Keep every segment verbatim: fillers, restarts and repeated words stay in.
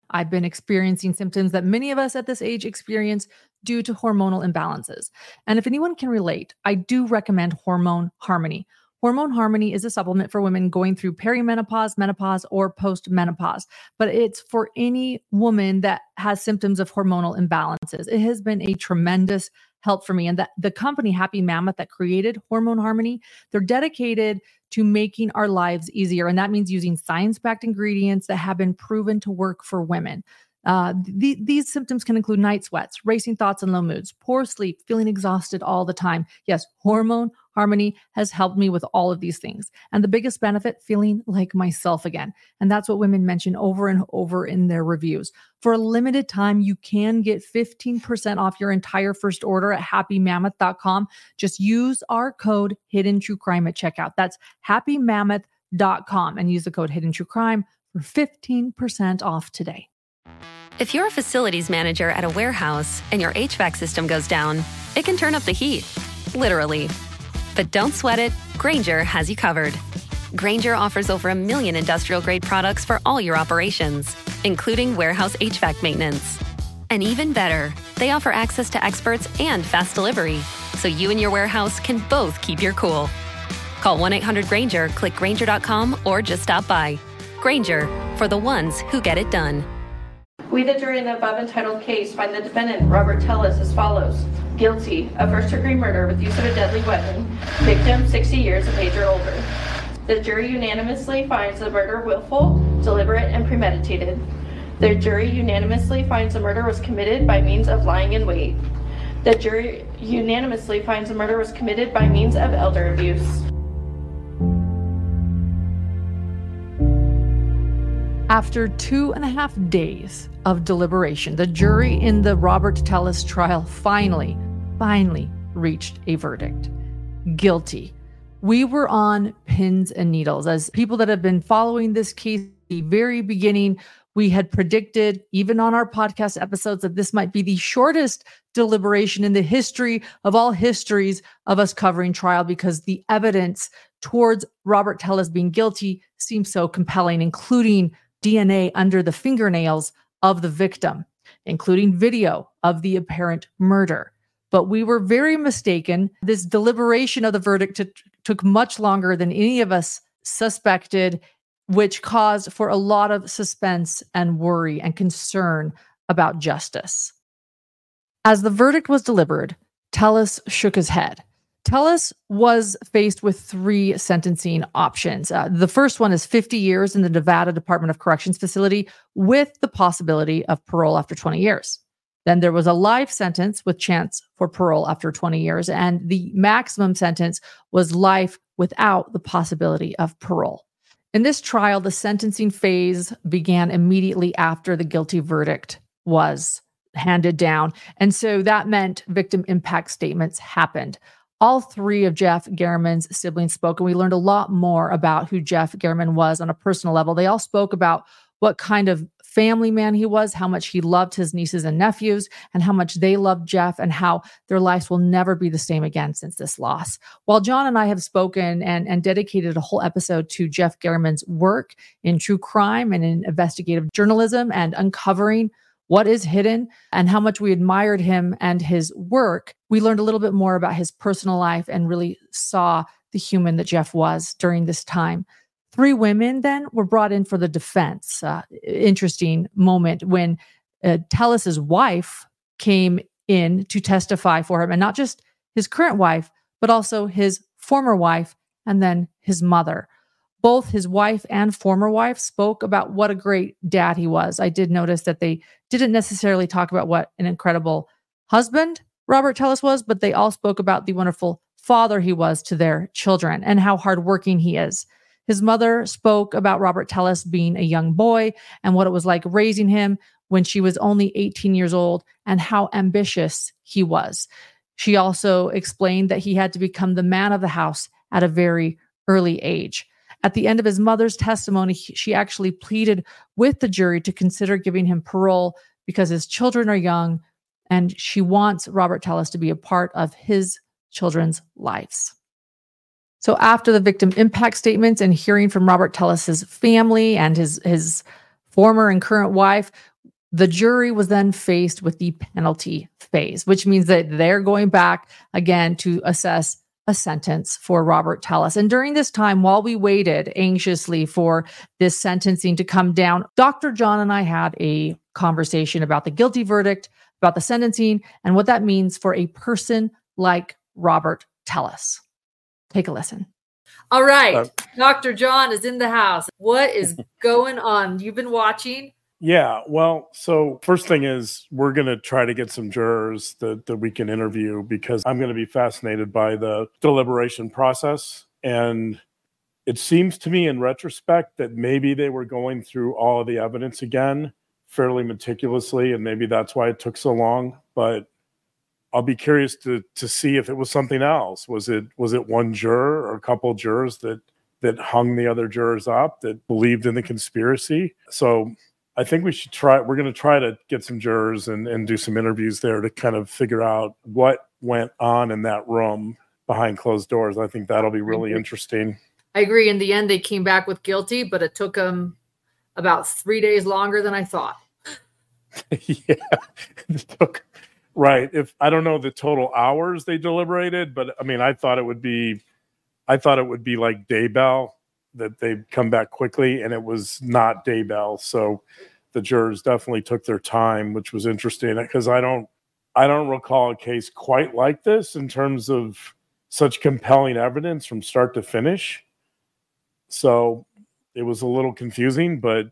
I've been experiencing symptoms that many of us at this age experience due to hormonal imbalances. And if anyone can relate, I do recommend Hormone Harmony. Hormone Harmony is a supplement for women going through perimenopause, menopause, or postmenopause, but it's for any woman that has symptoms of hormonal imbalances. It has been a tremendous help for me. And that the company Happy Mammoth that created Hormone Harmony, they're dedicated to making our lives easier. And that means using science-backed ingredients that have been proven to work for women. Uh, the, these symptoms can include night sweats, racing thoughts and low moods, poor sleep, feeling exhausted all the time. Yes, Hormone Harmony has helped me with all of these things. And the biggest benefit, feeling like myself again. And that's what women mention over and over in their reviews. For a limited time, you can get fifteen percent off your entire first order at happy mammoth dot com. Just use our code Hidden True Crime at checkout. That's happy mammoth dot com and use the code Hidden True Crime for fifteen percent off today. If you're a facilities manager at a warehouse and your H V A C system goes down, it can turn up the heat, literally. But don't sweat it, Grainger has you covered. Grainger offers over a million industrial-grade products for all your operations, including warehouse H V A C maintenance. And even better, they offer access to experts and fast delivery, so you and your warehouse can both keep your cool. Call one eight hundred Grainger, click Grainger dot com, or just stop by. Grainger, for the ones who get it done. We, the jury in the above entitled case, find the defendant, Robert Telles, as follows. Guilty of first-degree murder with use of a deadly weapon. Victim, sixty years of age or older. The jury unanimously finds the murder willful, deliberate, and premeditated. The jury unanimously finds the murder was committed by means of lying in wait. The jury unanimously finds the murder was committed by means of elder abuse. After two and a half days of deliberation, the jury in the Robert Telles trial finally, finally reached a verdict. Guilty. We were on pins and needles. As people that have been following this case at the very beginning, we had predicted, even on our podcast episodes, that this might be the shortest deliberation in the history of all histories of us covering trial, because the evidence towards Robert Telles being guilty seems so compelling, including D N A under the fingernails of the victim, including video of the apparent murder. But we were very mistaken. This deliberation of the verdict t- took much longer than any of us suspected, which caused for a lot of suspense and worry and concern about justice. As the verdict was delivered, Telles shook his head. Telles was faced with three sentencing options. Uh, the first one is fifty years in the Nevada Department of Corrections facility with the possibility of parole after twenty years. Then there was a life sentence with chance for parole after twenty years. And the maximum sentence was life without the possibility of parole. In this trial, the sentencing phase began immediately after the guilty verdict was handed down. And so that meant victim impact statements happened. All three of Jeff German's siblings spoke, and we learned a lot more about who Jeff German was on a personal level. They all spoke about what kind of family man he was, how much he loved his nieces and nephews, and how much they loved Jeff, and how their lives will never be the same again since this loss. While John and I have spoken and, and dedicated a whole episode to Jeff German's work in true crime and in investigative journalism and uncovering what is hidden and how much we admired him and his work, we learned a little bit more about his personal life and really saw the human that Jeff was during this time. Three women then were brought in for the defense. Uh, interesting moment when uh, Telles's wife came in to testify for him, and not just his current wife, but also his former wife and then his mother. Both his wife and former wife spoke about what a great dad he was. I did notice that they didn't necessarily talk about what an incredible husband Robert Telles was, but they all spoke about the wonderful father he was to their children and how hardworking he is. His mother spoke about Robert Telles being a young boy and what it was like raising him when she was only eighteen years old and how ambitious he was. She also explained that he had to become the man of the house at a very early age. At the end of his mother's testimony, she actually pleaded with the jury to consider giving him parole because his children are young and she wants Robert Telles to be a part of his children's lives. So after the victim impact statements and hearing from Robert Telles's family and his, his former and current wife, The jury was then faced with the penalty phase, which means that they're going back again to assess a sentence for Robert Tellus. And during this time, while we waited anxiously for this sentencing to come down, Doctor John and I had a conversation about the guilty verdict, about the sentencing, and what that means for a person like Robert Tellus. Take a listen. All right. Uh, Doctor John is in the house. What is going on? You've been watching? Yeah, well, so first thing is we're going to try to get some jurors that, that we can interview, because I'm going to be fascinated by the deliberation process. And it seems to me in retrospect that maybe they were going through all of the evidence again fairly meticulously, and maybe that's why it took so long. But I'll be curious to to see if it was something else. Was it was it one juror or a couple of jurors that that hung the other jurors up, that believed in the conspiracy? So I think we should try, we're going to try to get some jurors and, and do some interviews there to kind of figure out what went on in that room behind closed doors. I think that'll be really interesting. I agree. In the end, they came back with guilty, but it took them about three days longer than I thought. Yeah, it took, right. If I don't know the total hours they deliberated, but I mean, I thought it would be, I thought it would be like Daybell, that they'd come back quickly, and it was not Daybell. So the jurors definitely took their time, which was interesting, because I don't, I don't recall a case quite like this in terms of such compelling evidence from start to finish. So it was a little confusing, but.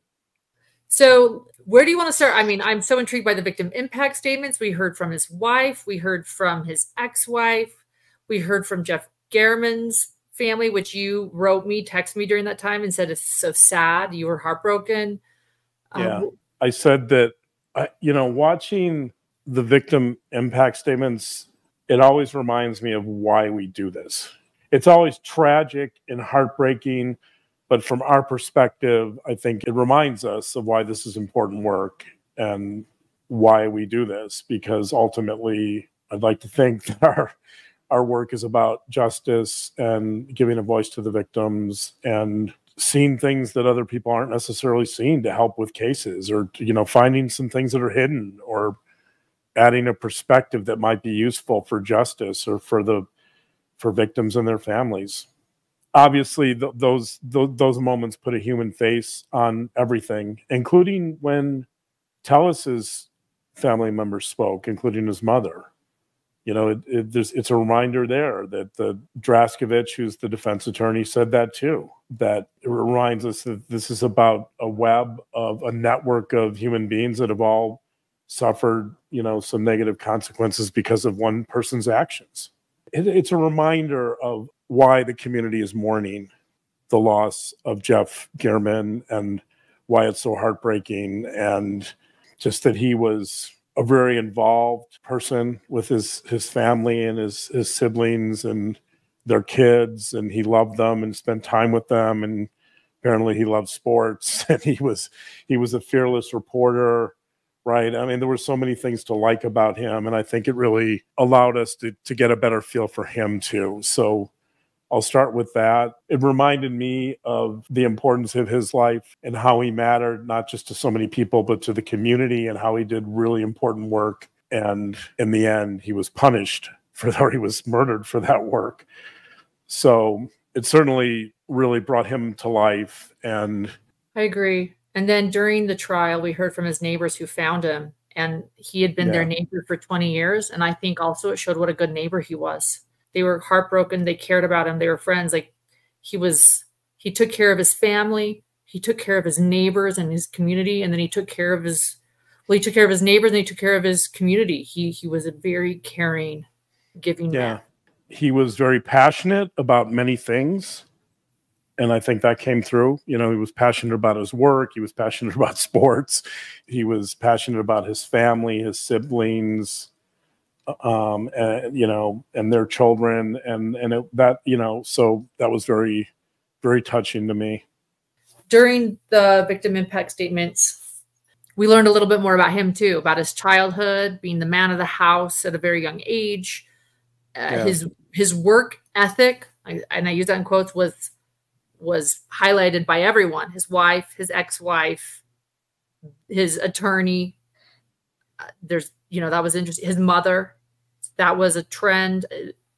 So where do you want to start? I mean, I'm so intrigued by the victim impact statements. We heard from his wife. We heard from his ex-wife. We heard from Jeff German's family, which you wrote me, texted me during that time and said, it's so sad. You were heartbroken. Yeah. Um, I said that, I, you know, watching the victim impact statements, it always reminds me of why we do this. It's always tragic and heartbreaking, but from our perspective, I think it reminds us of why this is important work and why we do this, because ultimately I'd like to think that our Our work is about justice and giving a voice to the victims and seeing things that other people aren't necessarily seeing to help with cases, or, you know, finding some things that are hidden, or adding a perspective that might be useful for justice or for the for victims and their families. Obviously, th- those th- those moments put a human face on everything, including when Tellus's family members spoke, including his mother. You know, it, it, there's, it's a reminder there that the Draskevich, who's the defense attorney, said that too, that it reminds us that this is about a web of a network of human beings that have all suffered, you know, some negative consequences because of one person's actions. It, it's a reminder of why the community is mourning the loss of Jeff German, and why it's so heartbreaking, and just that he was a very involved person with his, his family and his, his siblings and their kids, and he loved them and spent time with them. And apparently he loved sports, and he was, he was a fearless reporter, right? I mean, there were so many things to like about him, and I think it really allowed us to, to get a better feel for him too. So I'll start with that. It reminded me of the importance of his life and how he mattered, not just to so many people, but to the community, and how he did really important work. And in the end, he was punished for that, or he was murdered for that work. So it certainly really brought him to life. And I agree. And then during the trial, we heard from his neighbors who found him, and he had been yeah. their neighbor for twenty years. And I think also it showed what a good neighbor he was. They were heartbroken. They cared about him. They were friends. Like he was, he took care of his family. He took care of his neighbors and his community. And then he took care of his, well, he took care of his neighbors and he took care of his community. He, he was a very caring, giving yeah. man. He was very passionate about many things. And I think that came through. You know, he was passionate about his work. He was passionate about sports. He was passionate about his family, his siblings, um, and, you know, and their children. And, and it, that, you know, so that was very, very touching to me. During the victim impact statements, we learned a little bit more about him too, about his childhood, being the man of the house at a very young age. Uh, yeah. His, his work ethic, and I use that in quotes, was, was highlighted by everyone, his wife, his ex-wife, his attorney. there's, you know, that was interesting. His mother, that was a trend.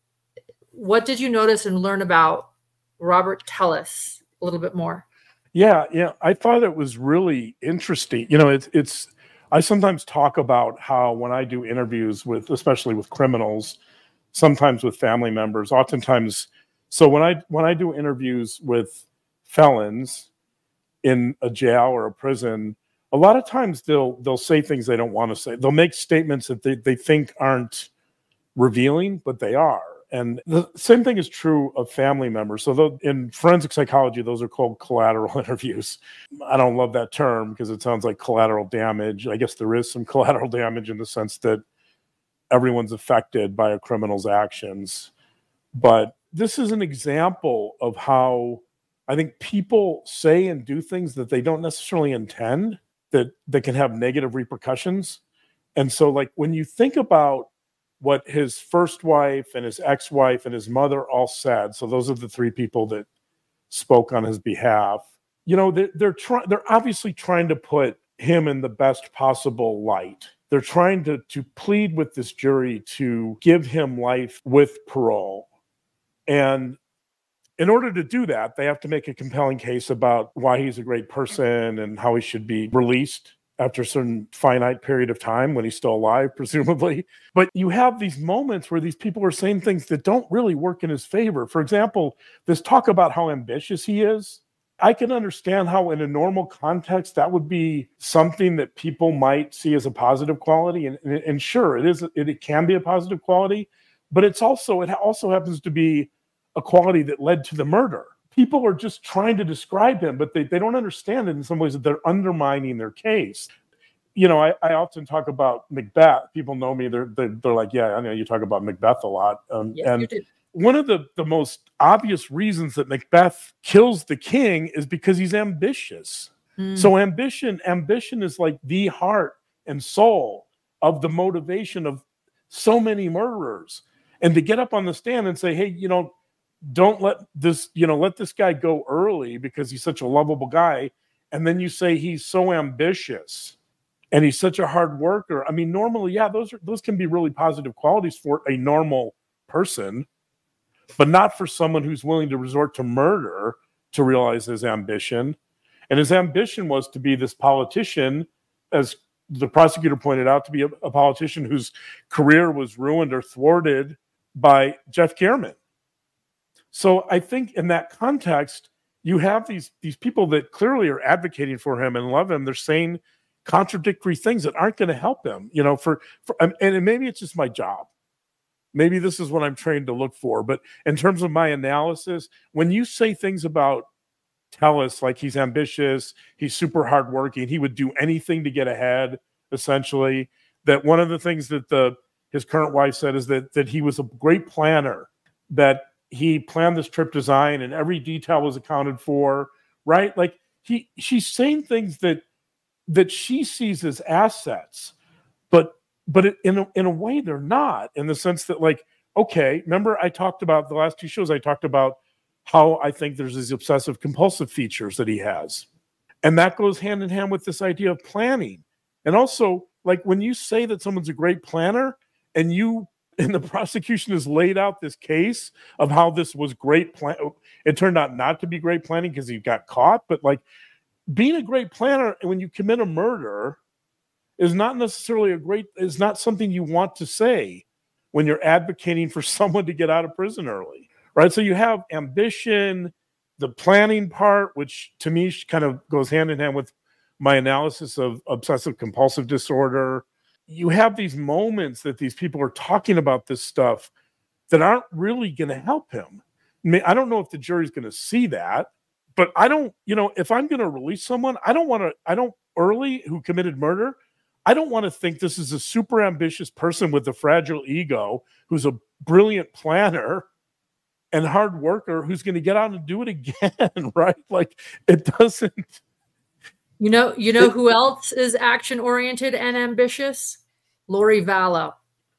What did you notice and learn about Robert Tellis a little bit more? Yeah, yeah, I thought it was really interesting. You know, it's it's. I sometimes talk about how when I do interviews with, especially with criminals, sometimes with family members, oftentimes. So when I when I do interviews with felons in a jail or a prison, a lot of times they'll they'll say things they don't want to say. They'll make statements that they, they think aren't revealing, but they are. And the same thing is true of family members. So in forensic psychology, those are called collateral interviews. I don't love that term because it sounds like collateral damage. I guess there is some collateral damage in the sense that everyone's affected by a criminal's actions. But this is an example of how I think people say and do things that they don't necessarily intend, that, that can have negative repercussions. And so, like, when you think about what his first wife and his ex-wife and his mother all said, so those are the three people that spoke on his behalf, you know, they're, they're trying, they're obviously trying to put him in the best possible light. They're trying to, to plead with this jury to give him life with parole. And in order to do that, they have to make a compelling case about why he's a great person and how he should be released after a certain finite period of time when he's still alive, presumably. But you have these moments where these people are saying things that don't really work in his favor. For example, this talk about how ambitious he is. I can understand how in a normal context that would be something that people might see as a positive quality. And, and, and sure, it is. It, it can be a positive quality, but it's also it also happens to be a quality that led to the murder. People are just trying to describe him, but they, they don't understand it in some ways that they're undermining their case. You know, I, I often talk about Macbeth. People know me. They're, they're, they're like, yeah, I know you talk about Macbeth a lot. Um, yes, and you do. One of the, the most obvious reasons that Macbeth kills the king is because he's ambitious. Mm. So ambition, ambition is like the heart and soul of the motivation of so many murderers. And to get up on the stand and say, hey, you know, don't let this, you know, let this guy go early because he's such a lovable guy. And then you say he's so ambitious and he's such a hard worker. I mean, normally, yeah, those are, those can be really positive qualities for a normal person, but not for someone who's willing to resort to murder to realize his ambition. And his ambition was to be this politician, as the prosecutor pointed out, to be a, a politician whose career was ruined or thwarted by Jeff German. So I think in that context, you have these, these people that clearly are advocating for him and love him. They're saying contradictory things that aren't going to help him, you know, for, for, and maybe it's just my job. Maybe this is what I'm trained to look for. But in terms of my analysis, when you say things about Tellis, like he's ambitious, he's super hardworking, he would do anything to get ahead, essentially, that one of the things that the his current wife said is that that he was a great planner, that he planned this trip design and every detail was accounted for, right? Like he she's saying things that that she sees as assets, but but it, in a, in a way they're not, in the sense that, like, okay, remember I talked about the last two shows, I talked about how I think there's these obsessive compulsive features that he has. And that goes hand in hand with this idea of planning. And also, like, when you say that someone's a great planner and you, and the prosecution has laid out this case of how this was great plan, it turned out not to be great planning because he got caught. But like, being a great planner when you commit a murder is not necessarily a great, is not something you want to say when you're advocating for someone to get out of prison early, right? So you have ambition, the planning part, which to me kind of goes hand in hand with my analysis of obsessive compulsive disorder. You have these moments that these people are talking about this stuff that aren't really going to help him. I mean, I don't know if the jury's going to see that, but I don't, you know, if I'm going to release someone, I don't want to, I don't, early who committed murder, I don't want to think this is a super ambitious person with a fragile ego who's a brilliant planner and hard worker who's going to get out and do it again, right? Like, it doesn't. You know, you know who else is action-oriented and ambitious? Lori Vallow.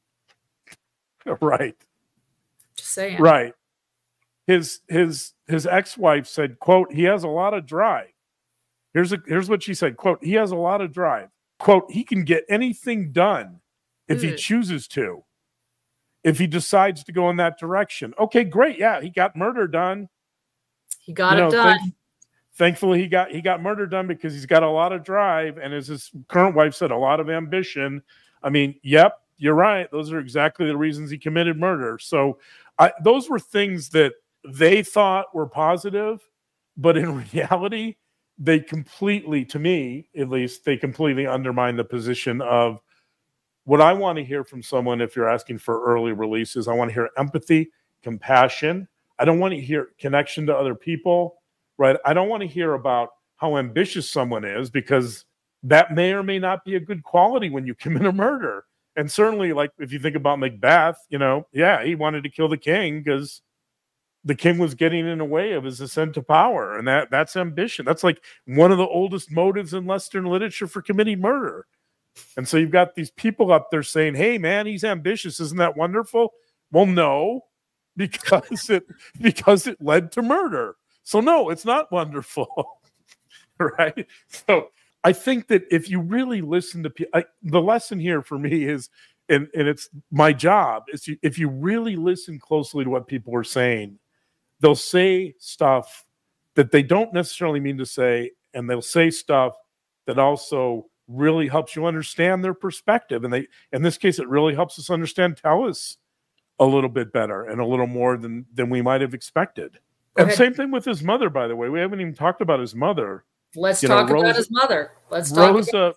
Right. Just saying. Right. His his his ex-wife said, quote, he has a lot of drive. Here's a here's what she said, quote, he has a lot of drive. quote, he can get anything done if he Ugh. chooses to. If he decides to go in that direction. Okay, great. Yeah, he got murder done. He got You it know, done. thank- thankfully, he got he got murder done because he's got a lot of drive, and as his current wife said, a lot of ambition. I mean, yep, you're right. Those are exactly the reasons he committed murder. So I, those were things that they thought were positive, but in reality, they completely, to me at least, they completely undermine the position of what I want to hear from someone if you're asking for early releases. I want to hear empathy, compassion. I don't want to hear connection to other people, right? I don't want to hear about how ambitious someone is, because that may or may not be a good quality when you commit a murder. And certainly, like, if you think about Macbeth, you know, yeah, he wanted to kill the king because the king was getting in the way of his ascent to power. And that that's ambition. That's like one of the oldest motives in Western literature for committing murder. And so you've got these people up there saying, hey, man, he's ambitious. Isn't that wonderful? Well, no, because it because it led to murder. So no, it's not wonderful. Right? So I think that if you really listen to people, the lesson here for me is, and, and it's my job, is you, if you really listen closely to what people are saying, they'll say stuff that they don't necessarily mean to say, and they'll say stuff that also really helps you understand their perspective. And they, in this case, it really helps us understand Tellus a little bit better and a little more than, than we might have expected. And same thing with his mother, by the way. We haven't even talked about his mother. Let's You talk know, about Rosa- his mother. Let's talk Rosa, about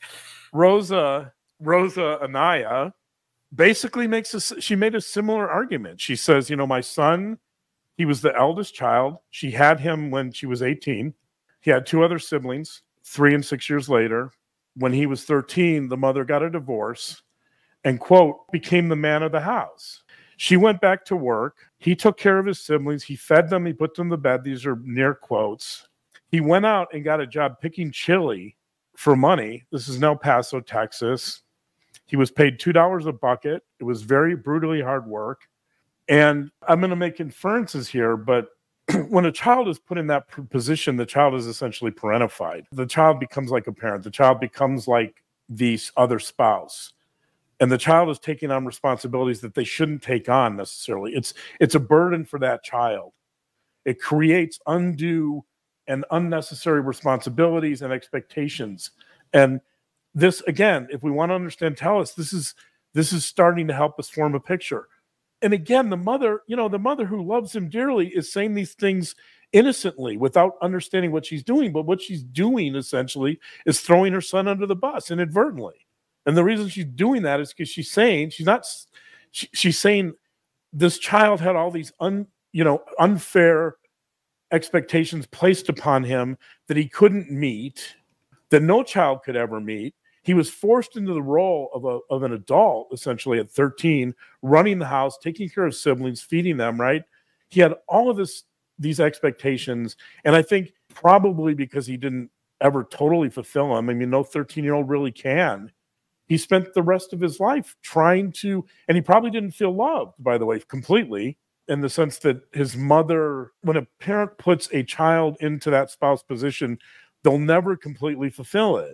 Rosa, Rosa Anaya basically makes a, she made a similar argument. She says, you know, my son, he was the eldest child. She had him when she was eighteen. He had two other siblings, three and six years later. When he was thirteen, the mother got a divorce and, quote, became the man of the house. She went back to work. He took care of his siblings. He fed them. He put them to bed. These are near quotes. He went out and got a job picking chili for money. This is in El Paso, Texas. He was paid two dollars a bucket. It was very brutally hard work. And I'm going to make inferences here, but when a child is put in that position, the child is essentially parentified. The child becomes like a parent. The child becomes like the other spouse. And the child is taking on responsibilities that they shouldn't take on necessarily. It's, it's a burden for that child. It creates undue and unnecessary responsibilities and expectations. And this, again, if we want to understand Tellus, this is this is starting to help us form a picture. And again, the mother, you know, the mother who loves him dearly is saying these things innocently without understanding what she's doing. But what she's doing essentially is throwing her son under the bus inadvertently. And the reason she's doing that is because she's saying, she's not, she, she's saying this child had all these un, you know, unfair expectations placed upon him that he couldn't meet, that no child could ever meet. He was forced into the role of a of an adult, essentially at thirteen, running the house, taking care of siblings, feeding them, right? He had all of this, these expectations. And I think probably because he didn't ever totally fulfill them, I mean, no thirteen-year-old really can. He spent the rest of his life trying to, and he probably didn't feel loved, by the way, completely, in the sense that his mother, when a parent puts a child into that spouse position, they'll never completely fulfill it.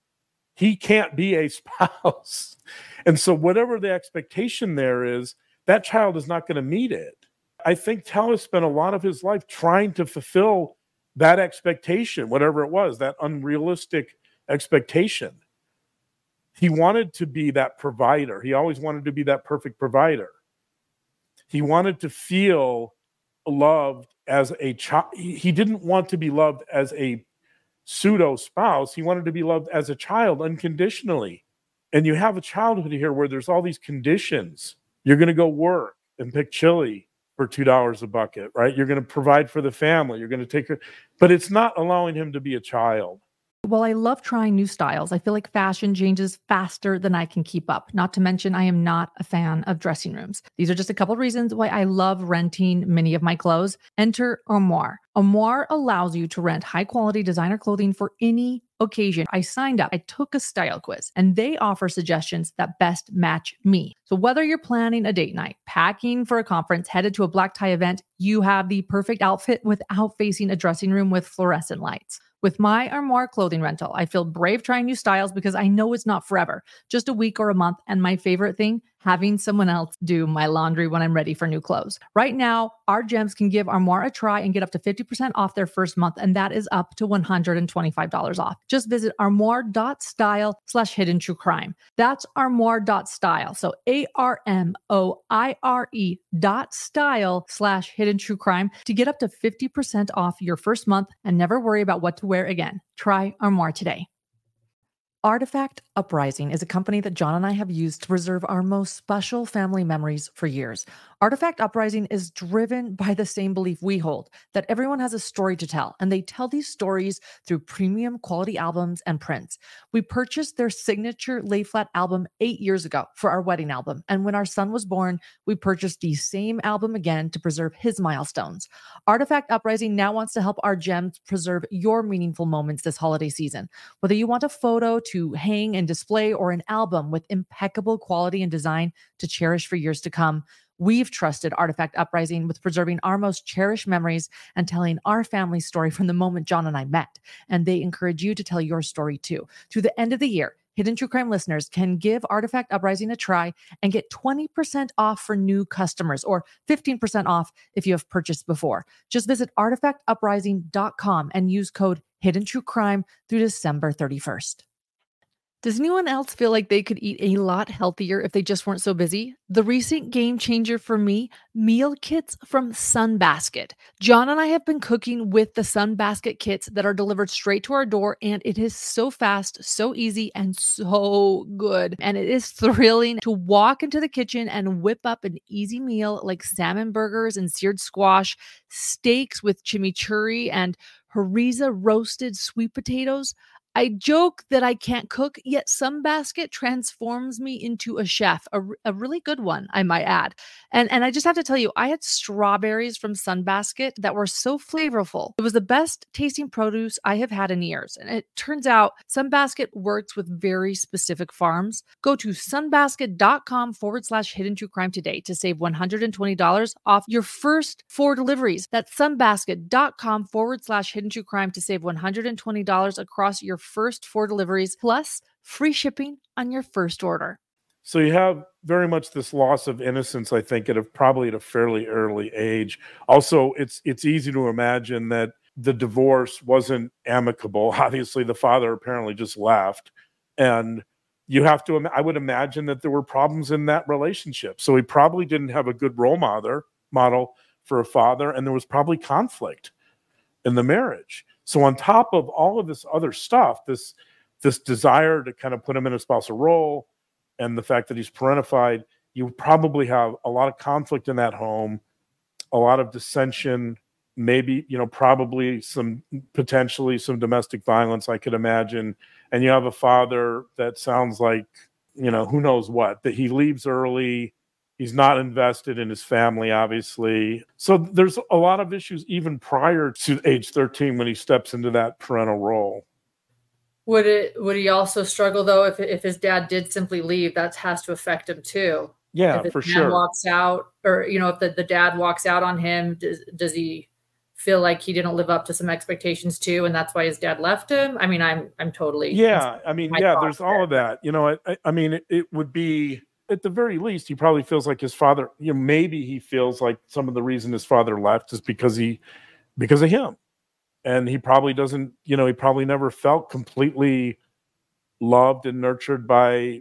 He can't be a spouse. And so whatever the expectation there is, that child is not going to meet it. I think Tellus spent a lot of his life trying to fulfill that expectation, whatever it was, that unrealistic expectation. He wanted to be that provider. He always wanted to be that perfect provider. He wanted to feel loved as a child. He didn't want to be loved as a pseudo spouse. He wanted to be loved as a child unconditionally. And you have a childhood here where there's all these conditions. You're going to go work and pick chili for two dollars a bucket, right? You're going to provide for the family. You're going to take care, but it's not allowing him to be a child. Well, I love trying new styles. I feel like fashion changes faster than I can keep up. Not to mention, I am not a fan of dressing rooms. These are just a couple of reasons why I love renting many of my clothes. Enter Armoire. Armoire allows you to rent high quality designer clothing for any occasion. I signed up, I took a style quiz, and they offer suggestions that best match me. So whether you're planning a date night, packing for a conference, headed to a black tie event, you have the perfect outfit without facing a dressing room with fluorescent lights. With my Armoire clothing rental, I feel brave trying new styles because I know it's not forever, just a week or a month. And my favorite thing, having someone else do my laundry when I'm ready for new clothes. Right now, our gems can give Armoire a try and get up to fifty percent off their first month, and that is up to one hundred twenty-five dollars off. Just visit armoire.style slash hidden true crime. That's armoire.style. So A R M O I R E dot style slash hidden true crime to get up to fifty percent off your first month and never worry about what to wear again. Try Armoire today. Artifact Uprising is a company that John and I have used to preserve our most special family memories for years. Artifact Uprising is driven by the same belief we hold, that everyone has a story to tell, and they tell these stories through premium quality albums and prints. We purchased their signature lay flat album eight years ago for our wedding album, and when our son was born, we purchased the same album again to preserve his milestones. Artifact Uprising now wants to help our gems preserve your meaningful moments this holiday season. Whether you want a photo to hang and display or an album with impeccable quality and design to cherish for years to come, we've trusted Artifact Uprising with preserving our most cherished memories and telling our family story from the moment John and I met. And they encourage you to tell your story too. Through the end of the year, Hidden True Crime listeners can give Artifact Uprising a try and get twenty percent off for new customers or fifteen percent off if you have purchased before. Just visit artifact uprising dot com and use code Hidden True Crime through December thirty-first. Does anyone else feel like they could eat a lot healthier if they just weren't so busy? The recent game changer for me, meal kits from Sunbasket. John and I have been cooking with the Sunbasket kits that are delivered straight to our door, and it is so fast, so easy, and so good. And it is thrilling to walk into the kitchen and whip up an easy meal like salmon burgers and seared squash, steaks with chimichurri, and harissa roasted sweet potatoes. I joke that I can't cook, yet Sunbasket transforms me into a chef, a, a really good one, I might add. And, and I just have to tell you, I had strawberries from Sunbasket that were so flavorful. It was the best tasting produce I have had in years. And it turns out Sunbasket works with very specific farms. Go to sunbasket.com forward slash hidden true crime today to save one hundred twenty dollars off your first four deliveries. That's sunbasket.com forward slash hidden true crime to save one hundred twenty dollars across your first four deliveries, plus free shipping on your first order. So you have very much this loss of innocence, I think, at a, probably at a fairly early age. Also, it's it's easy to imagine that the divorce wasn't amicable. Obviously, the father apparently just left. And you have to, I would imagine that there were problems in that relationship. So he probably didn't have a good role model, model for a father, and there was probably conflict in the marriage. So on top of all of this other stuff, this this desire to kind of put him in a spousal role and the fact that he's parentified, you probably have a lot of conflict in that home, a lot of dissension, maybe, you know, probably some potentially some domestic violence, I could imagine. And you have a father that sounds like, you know, who knows what, that he leaves early. He's not invested in his family, obviously. So there's a lot of issues even prior to age thirteen when he steps into that parental role. Would it? Would he also struggle, though, if if his dad did simply leave? That has to affect him, too. Yeah, if his for dad sure. walks out, or, you know, if the, the dad walks out on him, does, does he feel like he didn't live up to some expectations, too, and that's why his dad left him? I mean, I'm I'm totally... Yeah, I mean, yeah, there's there. all of that. You know, I, I mean, it, it would be... At the very least, he probably feels like his father, you know, maybe he feels like some of the reason his father left is because he, because of him. And he probably doesn't, you know, he probably never felt completely loved and nurtured by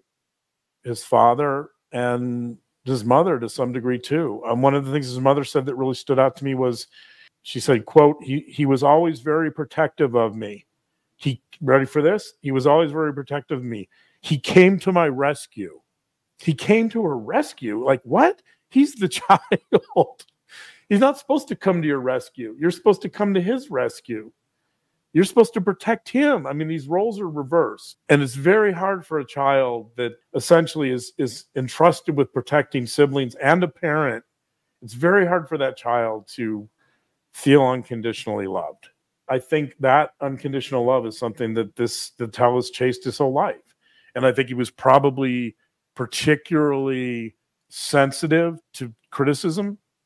his father and his mother to some degree too. Um, one of the things his mother said that really stood out to me was, she said, quote, he, he was always very protective of me. He, ready for this? He was always very protective of me. He came to my rescue. He came to her rescue. Like, what? He's the child. He's not supposed to come to your rescue. You're supposed to come to his rescue. You're supposed to protect him. I mean, these roles are reversed. And it's very hard for a child that essentially is, is entrusted with protecting siblings and a parent. It's very hard for that child to feel unconditionally loved. I think that unconditional love is something that this that Tellez chased his whole life. And I think he was probably particularly sensitive to criticism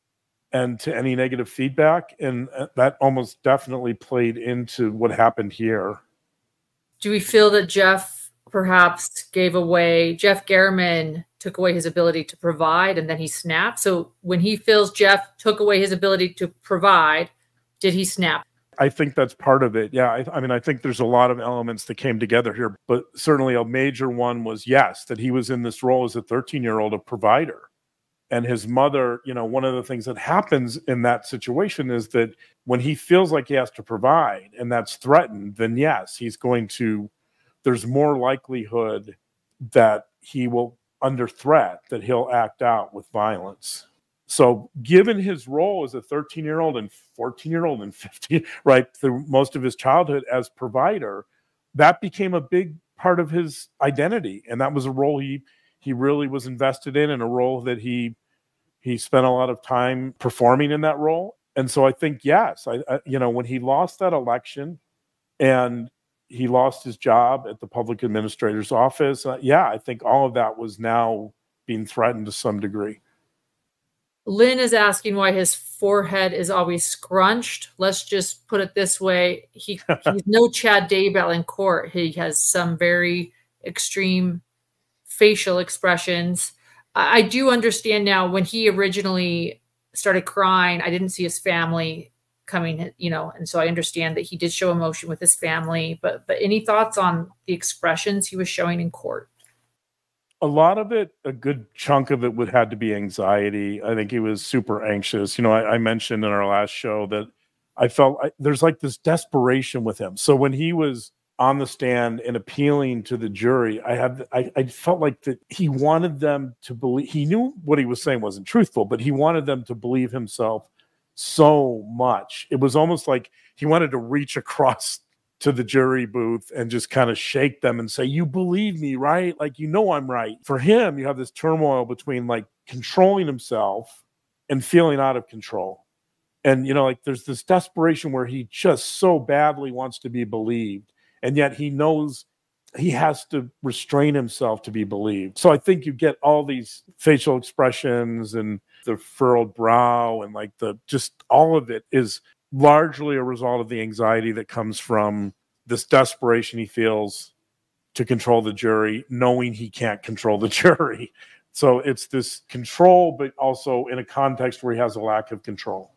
and to any negative feedback. And that almost definitely played into what happened here. Do we feel that Jeff perhaps gave away, Jeff Garriman took away his ability to provide and then he snapped? So when he feels Jeff took away his ability to provide, did he snap? I think that's part of it. Yeah. I, I mean, I think there's a lot of elements that came together here, but certainly a major one was, yes, that he was in this role as a thirteen year old, a provider. And his mother, you know, one of the things that happens in that situation is that when he feels like he has to provide and that's threatened, then yes, he's going to, there's more likelihood that he will, under threat, that he'll act out with violence. So given his role as a thirteen year old and fourteen year old and fifteen, right, through most of his childhood as provider, that became a big part of his identity. And that was a role he, he really was invested in, and a role that he, he spent a lot of time performing in that role. And so I think, yes, I, I you know, when he lost that election and he lost his job at the public administrator's office, uh, yeah, I think all of that was now being threatened to some degree. Lynn is asking why his forehead is always scrunched. Let's just put it this way. He, he's no Chad Daybell in court. He has some very extreme facial expressions. I, I do understand now, when he originally started crying, I didn't see his family coming, you know, and so I understand that he did show emotion with his family, but, but any thoughts on the expressions he was showing in court? A lot of it, a good chunk of it would had to be anxiety. I think he was super anxious. You know, I, I mentioned in our last show that I felt I, there's like this desperation with him. So when he was on the stand and appealing to the jury, I had I, I felt like that he wanted them to believe. He knew what he was saying wasn't truthful, but he wanted them to believe himself so much. It was almost like he wanted to reach across to the jury booth and just kind of shake them and say, you believe me, right? Like, you know, I'm right. For him, you have this turmoil between like controlling himself and feeling out of control. And, you know, like there's this desperation where he just so badly wants to be believed. And yet he knows he has to restrain himself to be believed. So I think you get all these facial expressions and the furrowed brow and like the, just all of it is largely a result of the anxiety that comes from this desperation he feels to control the jury, knowing he can't control the jury. So it's this control, but also in a context where he has a lack of control.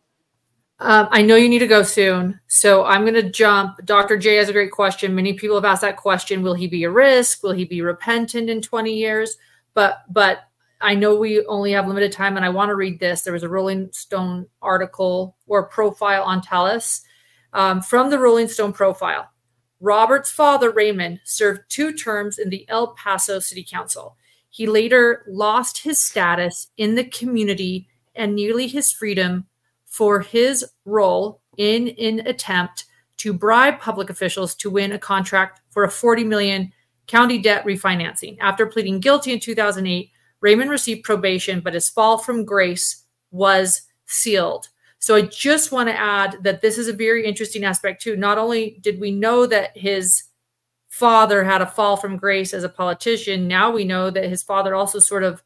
Um, I know you need to go soon, so I'm going to jump. Doctor J has a great question. Many people have asked that question. Will he be a risk? Will he be repentant in twenty years? But, but I know we only have limited time, and I want to read this. There was a Rolling Stone article or profile on Tellus. Um, from the Rolling Stone profile, Robert's father, Raymond, served two terms in the El Paso City Council. He later lost his status in the community and nearly his freedom for his role in an attempt to bribe public officials to win a contract for a forty million dollars county debt refinancing. After pleading guilty in two thousand eight, Raymond received probation, but his fall from grace was sealed. So I just want to add that this is a very interesting aspect too. Not only did we know that his father had a fall from grace as a politician, now we know that his father also sort of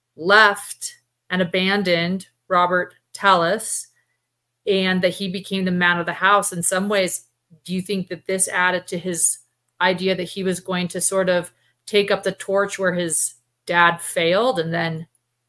left and abandoned Robert Tellus, and that he became the man of the house. In some ways, do you think that this added to his idea that he was going to sort of take up the torch where his dad failed? And then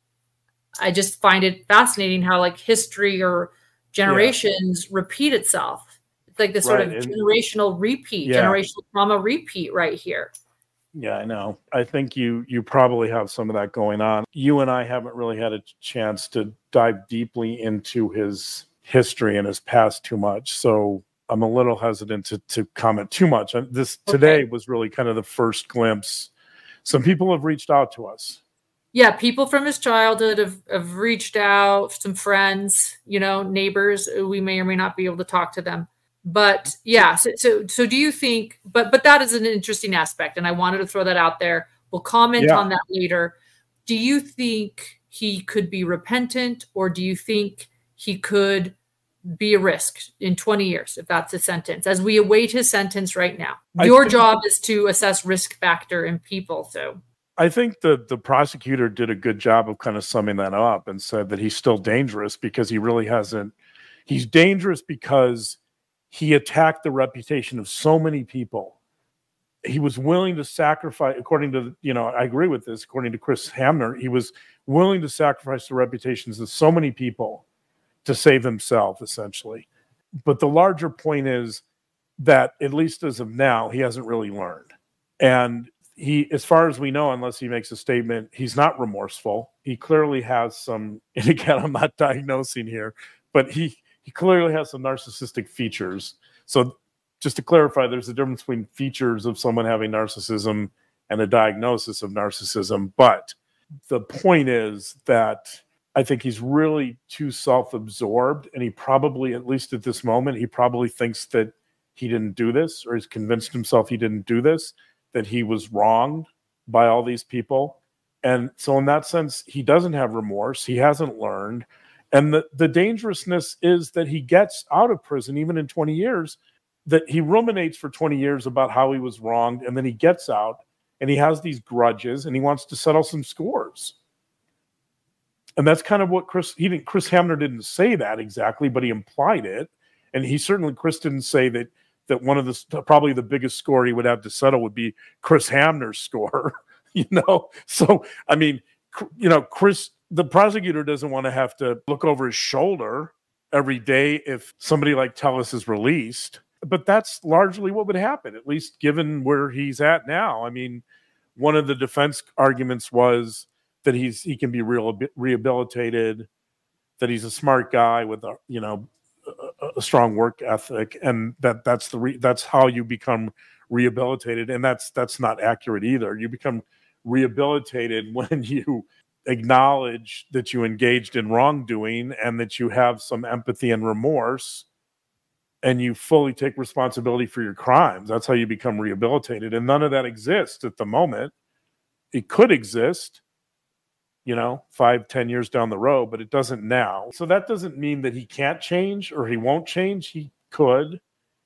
I just find it fascinating how like history or generations yeah. repeat itself. It's like this right. sort of and, generational repeat, yeah. generational trauma repeat right here. Yeah, I know. I think you you probably have some of that going on. You and I haven't really had a chance to dive deeply into his history and his past too much. So I'm a little hesitant to, to comment too much. And this okay. today was really kind of the first glimpse. Some people have reached out to us. Yeah, people from his childhood have, have reached out, some friends, you know, neighbors. We may or may not be able to talk to them. But yeah, so so, so do you think, but but that is an interesting aspect, and I wanted to throw that out there. We'll comment yeah. on that later. Do you think he could be repentant, or do you think he could be a risk in twenty years, if that's his sentence, as we await his sentence right now? Your job is to assess risk factor in people. So I think the the prosecutor did a good job of kind of summing that up and said that he's still dangerous because he really hasn't. He's dangerous because he attacked the reputation of so many people. He was willing to sacrifice, according to, you know, I agree with this, according to Chris Hamner, he was willing to sacrifice the reputations of so many people to save himself, essentially. But the larger point is that, at least as of now, he hasn't really learned. And he, as far as we know, unless he makes a statement, he's not remorseful. He clearly has some, and again, I'm not diagnosing here, but he, he clearly has some narcissistic features. So just to clarify, there's a difference between features of someone having narcissism and a diagnosis of narcissism. But the point is that I think he's really too self-absorbed, and he probably, at least at this moment, he probably thinks that he didn't do this, or he's convinced himself he didn't do this, that he was wronged by all these people. And so in that sense, he doesn't have remorse. He hasn't learned. And the, the dangerousness is that he gets out of prison, even in twenty years, that he ruminates for twenty years about how he was wronged, and then he gets out and he has these grudges and he wants to settle some scores. And that's kind of what Chris, he didn't, Chris Hamner didn't say that exactly, but he implied it. And he certainly, Chris didn't say that, that one of the, probably the biggest score he would have to settle would be Chris Hamner's score, you know? So, I mean, you know, Chris, the prosecutor doesn't want to have to look over his shoulder every day if somebody like Tellis is released. But that's largely what would happen, at least given where he's at now. I mean, one of the defense arguments was that he's he can be real, rehabilitated, that he's a smart guy with a, you know, a, a strong work ethic, and that that's the re, that's how you become rehabilitated. And that's that's not accurate either. You become rehabilitated when you acknowledge that you engaged in wrongdoing and that you have some empathy and remorse, and you fully take responsibility for your crimes. That's how you become rehabilitated. And none of that exists at the moment. It could exist, you know, five, ten years down the road, but it doesn't now. So that doesn't mean that he can't change or he won't change. He could.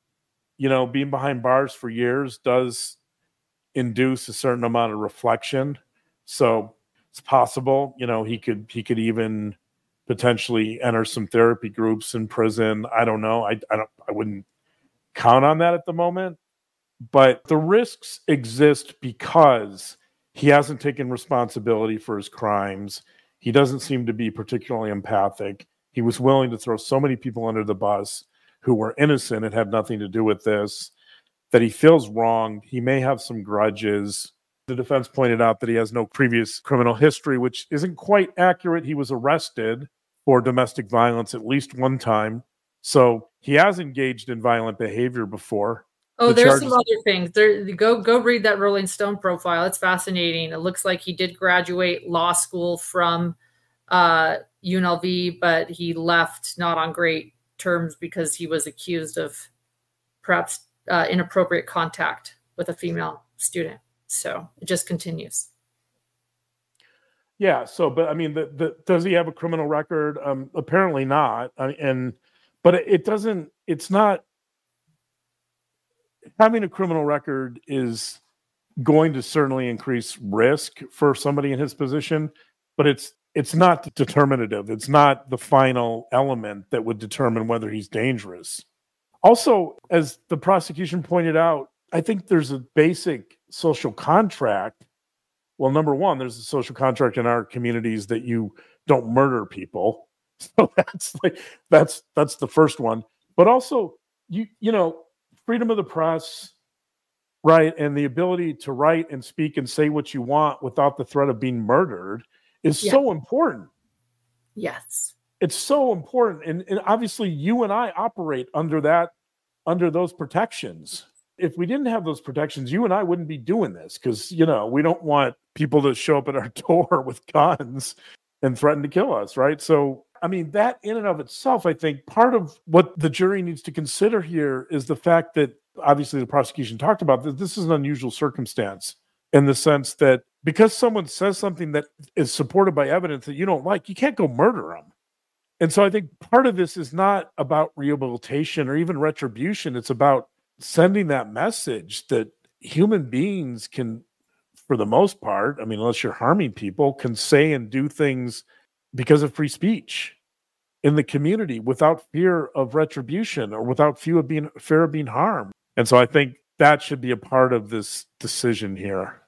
You know, being behind bars for years does induce a certain amount of reflection. So it's possible, you know, he could he could even potentially enter some therapy groups in prison. I don't know. I, I don't. I wouldn't count on that at the moment. But the risks exist because he hasn't taken responsibility for his crimes. He doesn't seem to be particularly empathic. He was willing to throw so many people under the bus who were innocent and had nothing to do with this, that he feels wronged. He may have some grudges. The defense pointed out that he has no previous criminal history, which isn't quite accurate. He was arrested for domestic violence at least one time. So he has engaged in violent behavior before. Oh, The there's charges- some other things. There, go go read that Rolling Stone profile. It's fascinating. It looks like he did graduate law school from uh, U N L V, but he left not on great terms because he was accused of perhaps uh, inappropriate contact with a female student. So it just continues. Yeah. So, but I mean, the, the, does he have a criminal record? Um, apparently not. I, and but it, it doesn't. It's not. Having a criminal record is going to certainly increase risk for somebody in his position, but it's it's not determinative. It's not the final element that would determine whether he's dangerous. Also, as the prosecution pointed out, I think there's a basic social contract. Well, number one, there's a social contract in our communities that you don't murder people. So that's like that's that's the first one. But also, you you know, freedom of the press, right, and the ability to write and speak and say what you want without the threat of being murdered is Yeah. so important. Yes. It's so important. And, and obviously you and I operate under that, under those protections. If we didn't have those protections, you and I wouldn't be doing this because, you know, we don't want people to show up at our door with guns and threaten to kill us, right? So, I mean, that in and of itself, I think part of what the jury needs to consider here is the fact that obviously the prosecution talked about that this is an unusual circumstance in the sense that because someone says something that is supported by evidence that you don't like, you can't go murder them. And so I think part of this is not about rehabilitation or even retribution. It's about sending that message that human beings can for the most part, I mean, unless you're harming people, can say and do things because of free speech in the community without fear of retribution or without fear of being, fear of being harmed. And so I think that should be a part of this decision here.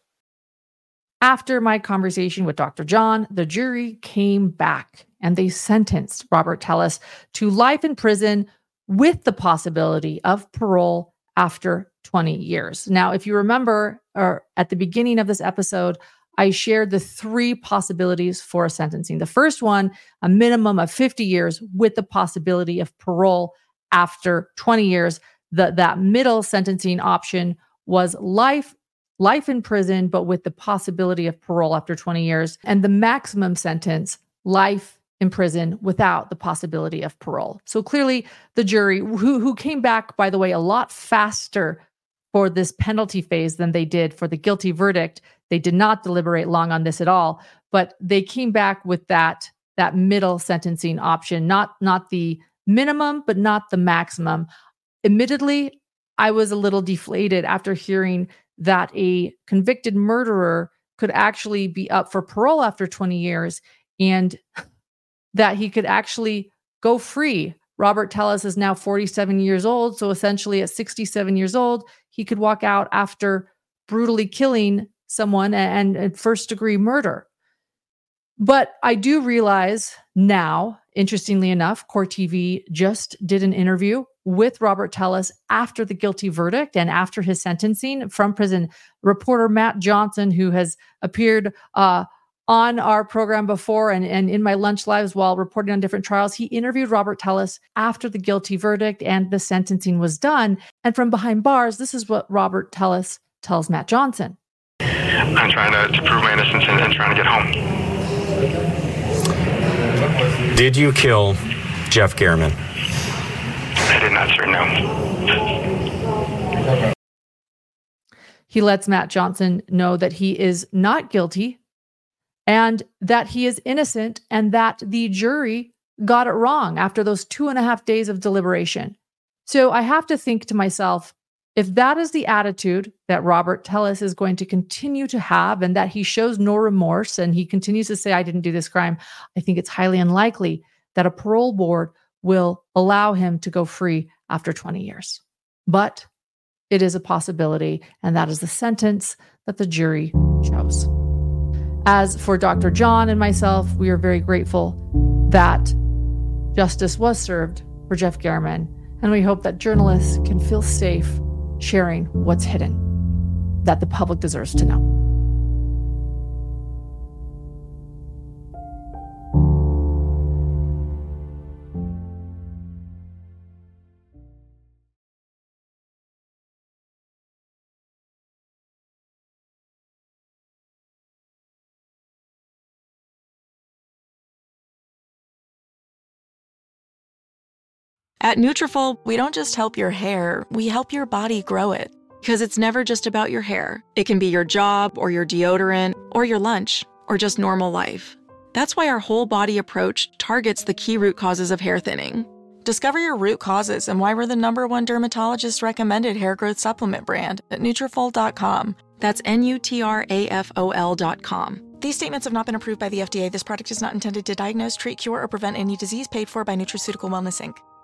After my conversation with Doctor John, the jury came back and they sentenced Robert Telles to life in prison with the possibility of parole after twenty years. Now, if you remember, or at the beginning of this episode, I shared the three possibilities for sentencing. The first one, a minimum of fifty years with the possibility of parole after twenty years. The, that middle sentencing option was life life in prison, but with the possibility of parole after twenty years. And the maximum sentence, life in prison without the possibility of parole. So clearly the jury, who, who came back, by the way, a lot faster for this penalty phase than they did for the guilty verdict. They did not deliberate long on this at all, but they came back with that, that middle sentencing option, not, not the minimum, but not the maximum. Admittedly, I was a little deflated after hearing that a convicted murderer could actually be up for parole after twenty years and that he could actually go free. Robert Telles is now forty-seven years old. So essentially at sixty-seven years old, he could walk out after brutally killing someone and, and first degree murder. But I do realize now, interestingly enough, Court T V just did an interview with Robert Telles after the guilty verdict and after his sentencing from prison. Reporter Matt Johnson, who has appeared uh, on our program before and, and in my lunch lives while reporting on different trials, he interviewed Robert Telles after the guilty verdict and the sentencing was done. And from behind bars, this is what Robert Telles tells Matt Johnson. I'm trying to, to prove my innocence and, and trying to get home. Did you kill Jeff German? I did not, sir, no. He lets Matt Johnson know that he is not guilty and that he is innocent and that the jury got it wrong after those two and a half days of deliberation. So I have to think to myself, if that is the attitude that Robert Telles is going to continue to have and that he shows no remorse and he continues to say, I didn't do this crime, I think it's highly unlikely that a parole board will allow him to go free after twenty years. But it is a possibility, and that is the sentence that the jury chose. As for Doctor John and myself, we are very grateful that justice was served for Jeff German, and we hope that journalists can feel safe sharing what's hidden, that the public deserves to know. At Nutrafol, we don't just help your hair, we help your body grow it. Because it's never just about your hair. It can be your job, or your deodorant, or your lunch, or just normal life. That's why our whole body approach targets the key root causes of hair thinning. Discover your root causes and why we're the number one dermatologist recommended hair growth supplement brand at Nutrafol dot com. That's N U T R A F O L dot com. These statements have not been approved by the F D A. This product is not intended to diagnose, treat, cure, or prevent any disease paid for by Nutraceutical Wellness, Incorporated